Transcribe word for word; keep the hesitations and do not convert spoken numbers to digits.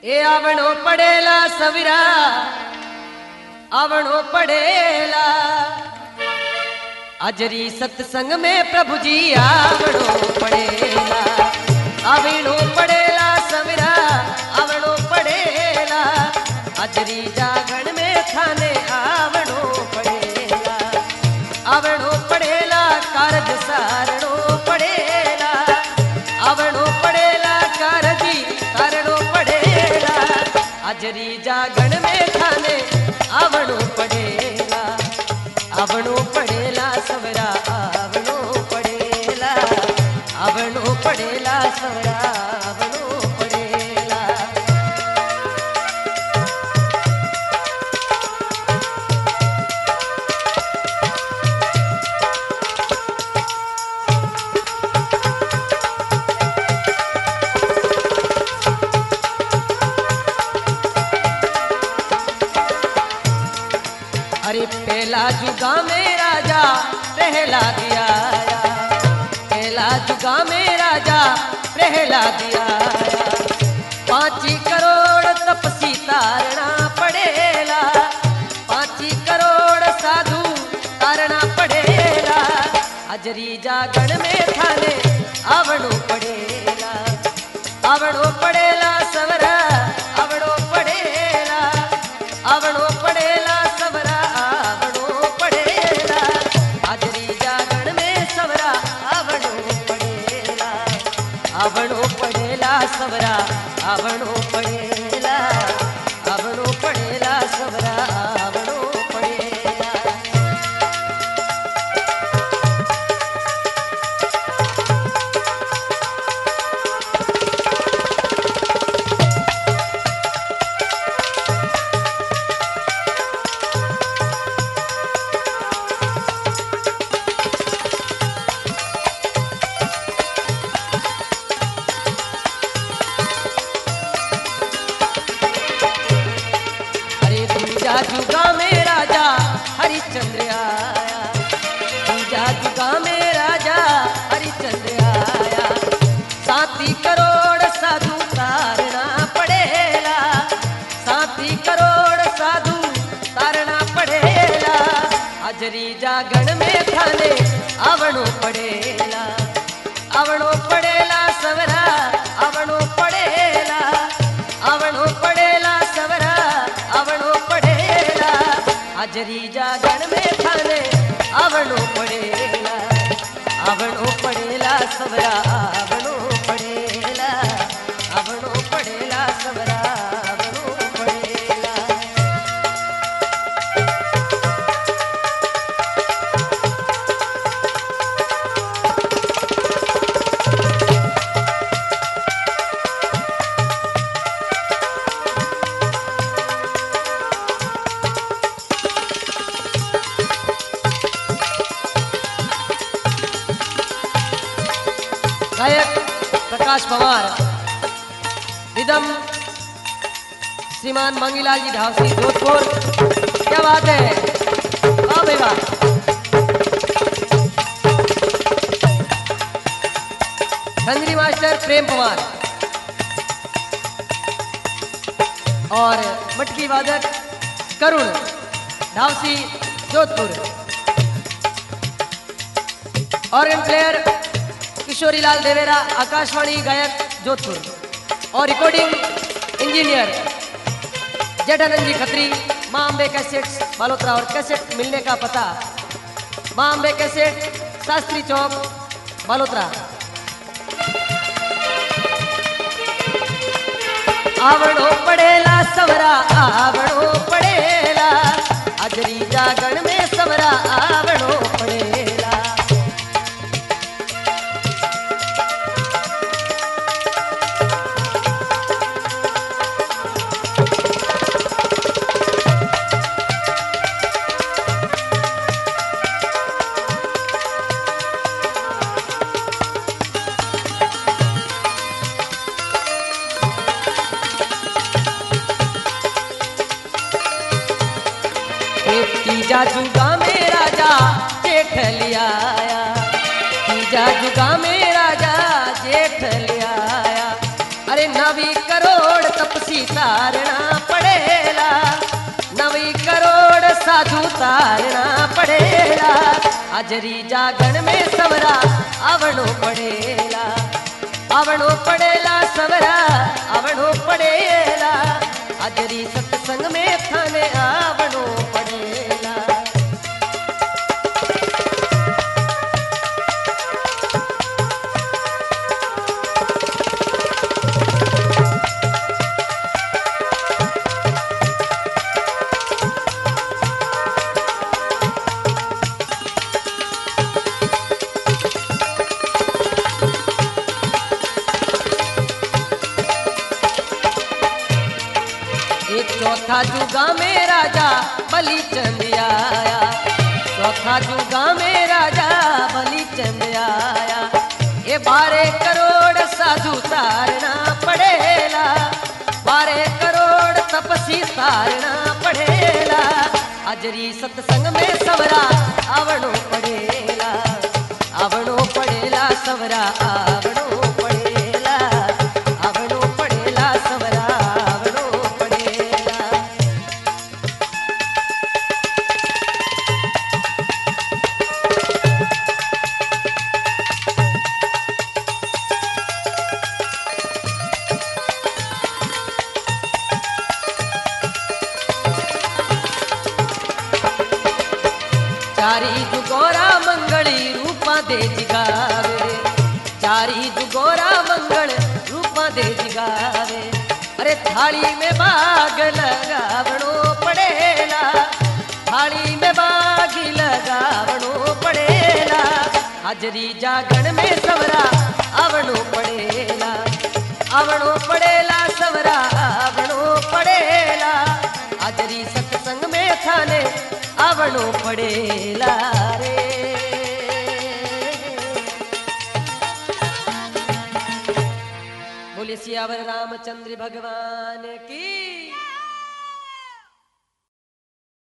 ए आवणो पड़ेला सविरा आवणो पड़ेला अजरी सत्संग में प्रभु जी आवणो पड़ेला आवणो पड़ेला सविरा आवणो पड़ेला अजरी जागण में थाने आवणो पड़ेला आवणो पड़ेला कारज सारणो पड़ेला आवणो पड़ेला कारजी सारणो पड़ेला अजरी जागण में थाने आवणो पड़ेला आवणो पड़ेला सवरा आवणो पड़ेला आवणो पड़ेला सवरा आवणो पड़ेला। अरे पहला जुगा में राजा पहला दिया पहला जुगा में राजा पहला दिया पांची करोड़ तपसी तारना पड़ेला पांची करोड़ साधु तारना पड़ेला अजरी जागण में थाने आवणो पड़ेला आवणो पड़ेला सवरा आवणो पड़ेला आवणो पड़ेला सवरा आवणो पड़ेला अजरी जागण में सवरा आवणो पड़ेला आवणो पड़ेला सवरा आवणो पड़ेला आवणो पड़ेला सवरा आवणो पड़ेला। जुगा में राजा हरिश्चंद्र आया दूजा जुगा में राजा हरिश्चंद्र आया साती करोड़ साधु तारना पड़ेला साती करोड़ साधु तारना पड़ेला अजरी जागण में थाने आवणो पड़ेला आवणो पड़ेला सवरा आवणो पड़ेला आवणो पड़ेला सवरा आवणो पड़ेला अजरी जागण में थाने आवणो पड़ेला आवणो पड़ेला सवरा आवणो पड़ेला आवणो पड़ेला सवरा आवणो पड़ेला। गायक प्रकाश पवार रिदम श्रीमान मंगीलाल जी ढावसी जोधपुर। क्या बात है, वाह भाई वाह। खंजरी मास्टर प्रेम पवार और मटकी वादक करुण ढावसी जोधपुर। ऑर्गन प्लेयर किशोरी लाल देवेरा आकाशवाणी गायक जोधपुर और रिकॉर्डिंग इंजीनियर जेठानंद जी खत्री मां अम्बे कैसेट्स बालोतरा। और कैसेट मिलने का पता मां अम्बे कैसेट शास्त्री चौक बालोतरा। आवणो पड़ेला सवरा आवणो पड़ेला अजरी जागण में सवरा आवणो पड़ेला। तीजा जुगा में राजा जेठ लिया आया तीजा जुगा में राजा जेठ लिया आया। अरे नवी करोड़ तपसी तपसी तारना पड़ेला, नवी करोड़ साधु तारना पड़ेला, हाजरी जागण में सवरा आवणो पड़ेला, आवणो पड़ेला सवरा आवणो पड़ेला, हाजरी सत्संग में थाने आवणो पड़ेला। चौथा जुगा में राजा बलिचंद आया, चौथा जुगा में राजा बलिचंद आया, ये बारह करोड़ साधु तारना पड़ेला, बारह करोड़ तपसी तारना पड़ेला, हाजरी सत्संग में सवरा आवणो पड़ेला, आवणो पड़ेला सवरा आवणो पड़ेला, आवणो पड़ेला सवरा चारी जुगोरा मंगली रूपा दे जिगावे, चारी जुगोरा मंगल रूपा दे जिगावे, अरे थाली में बाग लगावणो पड़ेला, थाली में बाग लगावणो पड़ेला, हाजरी जागण में सवरा आवणो पड़ेला, आवणो पड़ेला सवरा आवणो पड़ेला, हाजरी सत्संग में थाने आवणो पड़ेला रे। बोले सियावर रामचंद्र भगवान की।